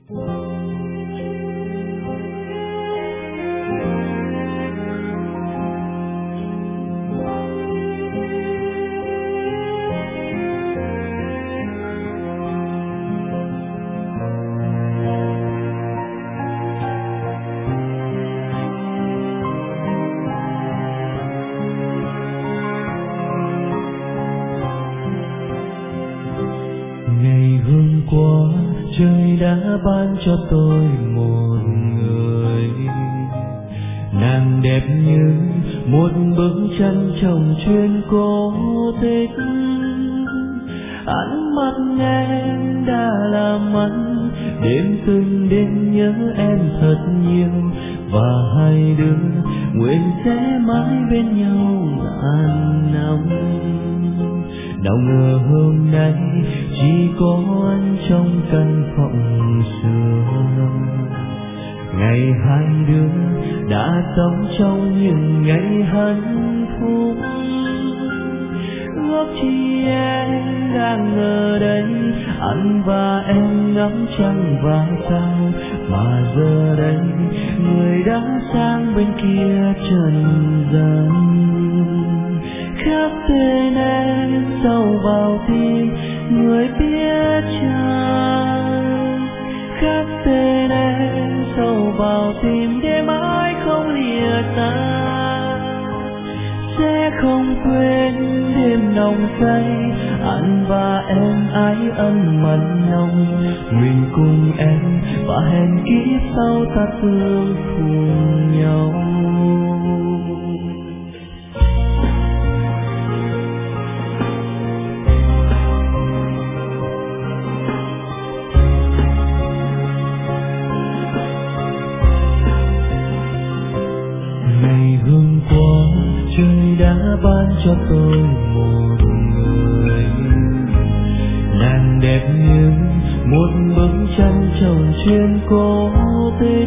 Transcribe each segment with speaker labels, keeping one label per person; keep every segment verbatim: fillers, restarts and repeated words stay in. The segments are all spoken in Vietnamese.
Speaker 1: Ngày hôm qua trời đã ban cho tôi một người, nàng đẹp như một bức tranh trong chuyện cổ tích. Ánh mắt em đã làm anh đêm từng đêm nhớ em thật nhiều, và hai đứa nguyện sẽ mãi bên nhau ngàn năm. Nào ngờ hôm nay chỉ có anh trong căn phòng xưa. Ngày hai đứa đã sống trong những ngày hạnh phúc, ước chi em đang ở đây, anh và em ngắm trăng và sao. Mà giờ đây người đã sang bên kia trần gian, khắc tên em sâu vào tim người biết chăng. Khắc tên em sâu vào tim để mãi không lìa xa, sẽ không quên đêm nồng say anh và em ái ân mật nồng. Nguyện cùng em và hẹn kiếp sau ta tương cùng nhau. Ngày hôm qua trời đã ban cho tôi một người, nàng đẹp như một bức tranh trong chuyện cổ tích.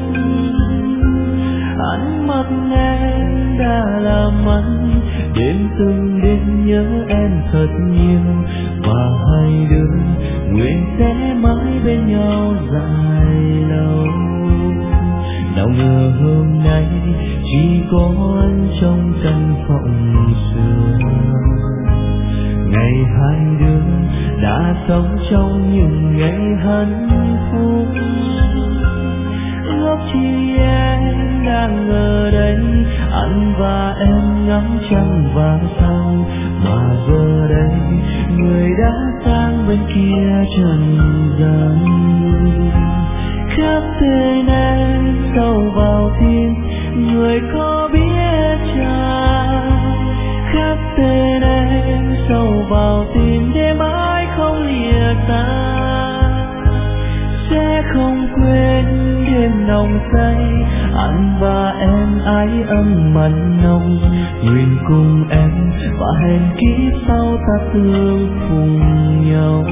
Speaker 1: Ánh mắt em đã làm anh đêm từng đêm nhớ em thật nhiều, và hai đứa nguyện sẽ mãi bên nhau dài lâu. Nào ngờ hôm nay chỉ có anh trong căn phòng xưa. Ngày hai đứa đã sống trong những ngày hạnh phúc, ước chi em đang ở đây, anh và em ngắm trăng và sao. Mà giờ đây người đã sang bên kia trần gian, khắc tên em sâu vào tim người có biết chăng. Khắc tên em sâu vào tim để mãi không lìa xa, sẽ không quên đêm nồng say anh và em ái ân mật nồng. Nguyện cùng em và hẹn kiếp sau ta tương cùng nhau.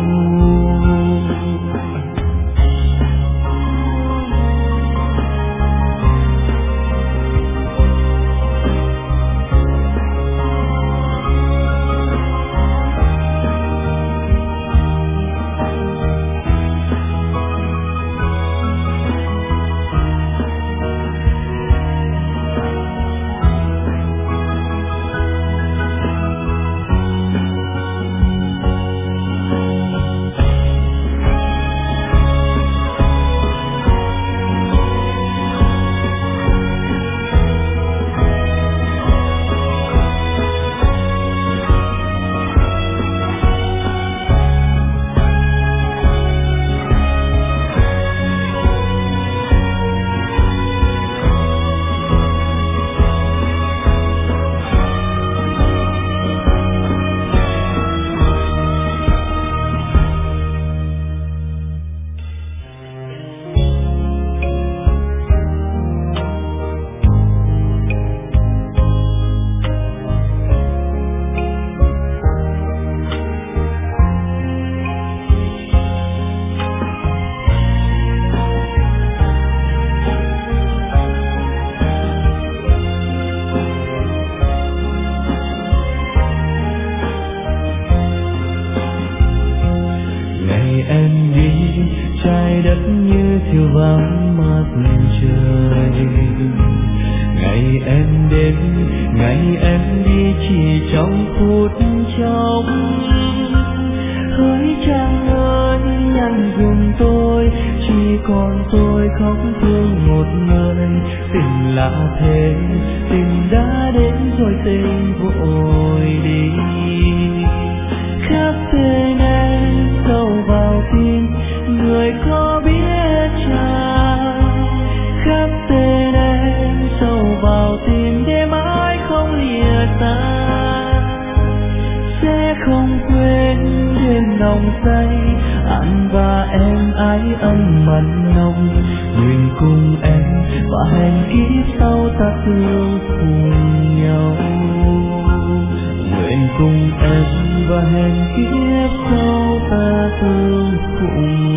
Speaker 1: đất như thiêu vắng mặt trời. Ngày em đến, ngày em đi chỉ trong phút chốc. Hỡi Trăng ơi nhắn cùng tôi, chỉ còn tôi khóc thương một người. Tình là thế, tình đã đến rồi tình vội đi. Khắc tên em sâu vào tim, người có biết chăng? Khắc tên em sâu vào tim để mãi không lìa xa. Sẽ không quên đêm nồng say, anh và em ái ân mặn nồng. Nguyện cùng em và hẹn kiếp sau ta thương cùng nhau. Nguyện cùng em và hẹn kiếp sau ta thương cùng